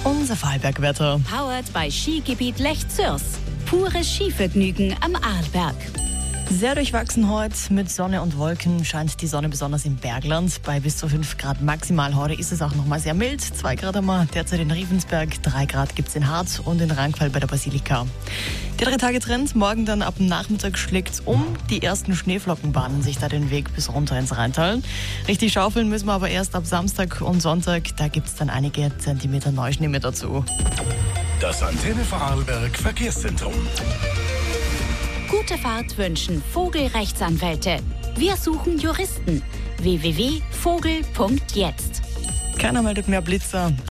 Unser Vorarlberg-Wetter. Powered bei Skigebiet Lech-Zürs. Pures Skivergnügen am Arlberg. Sehr durchwachsen heute. Mit Sonne und Wolken scheint die Sonne besonders im Bergland. Bei bis zu 5 Grad maximal. Heute ist es auch noch mal sehr mild. 2 Grad haben wir derzeit in Riefensberg, 3 Grad gibt es in Harz und in Rangquell bei der Basilika. Der 3-Tage-Trend, morgen dann ab dem Nachmittag schlägt's um. Die ersten Schneeflocken bahnen sich da den Weg bis runter ins Rheintal. Richtig schaufeln müssen wir aber erst ab Samstag und Sonntag. Da gibt's dann einige Zentimeter Neuschnee mit dazu. Das Antenne Vorarlberg Verkehrszentrum. Gute Fahrt wünschen Vogelrechtsanwälte. Wir suchen Juristen. www.vogel.jetzt. Keiner meldet mehr Blitzer.